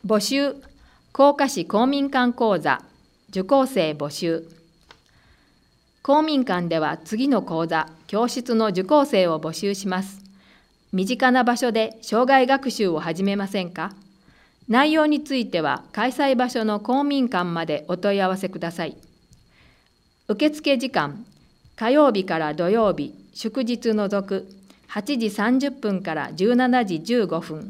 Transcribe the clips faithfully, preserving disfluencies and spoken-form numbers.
募集、甲賀市公民館講座、受講生募集。公民館では次の講座、教室の受講生を募集します。身近な場所で生涯学習を始めませんか？内容については開催場所の公民館までお問い合わせください。受付時間、火曜日から土曜日、祝日除くはちじさんじゅっぷんからじゅうしちじじゅうごふん。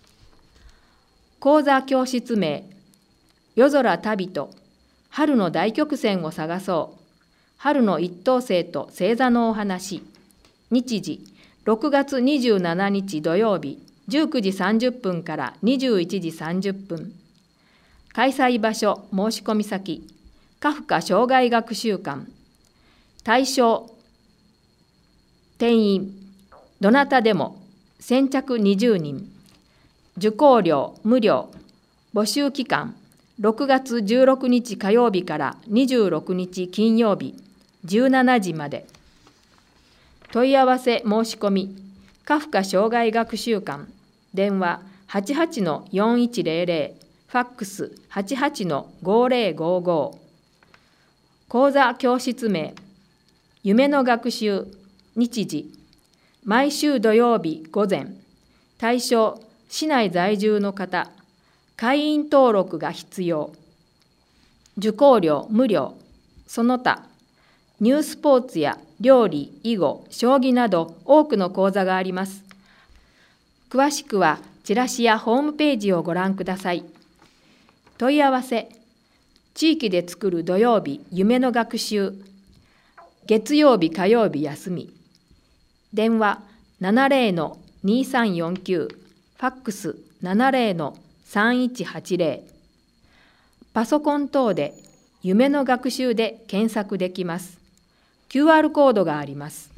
講座教室名、夜空旅と春の大曲線を探そう。春の一等星と星座のお話。日時、ろくがつにじゅうしちにち土曜日、じゅうくじさんじゅっぷんからにじゅういちじさんじゅっぷん。開催場所、申し込み先、カフカ生涯学習館。対象、定員、どなたでも、先着にじゅうにん。受講料無料。募集期間、ろくがつじゅうろくにち火曜日からにじゅうろくにち金曜日、じゅうしちじまで。問い合わせ申し込み、カフカ生涯学習館、電話 はちはちのよんいちゼロゼロ、ファックス はちはちのごゼロごご。講座教室名、夢の学習、日時、毎週土曜日午前。対象、市内在住の方、会員登録が必要。受講料無料。その他、ニュースポーツや料理、囲碁、将棋など多くの講座があります。詳しくはチラシやホームページをご覧ください。問い合わせ、地域で作る土曜日夢の学習、月曜日火曜日休み。電話 ななゼロのにさんよんきゅう、ファックス ななゼロのさんいちはちゼロ。パソコン等で夢の学習で検索できます。キューアール コードがあります。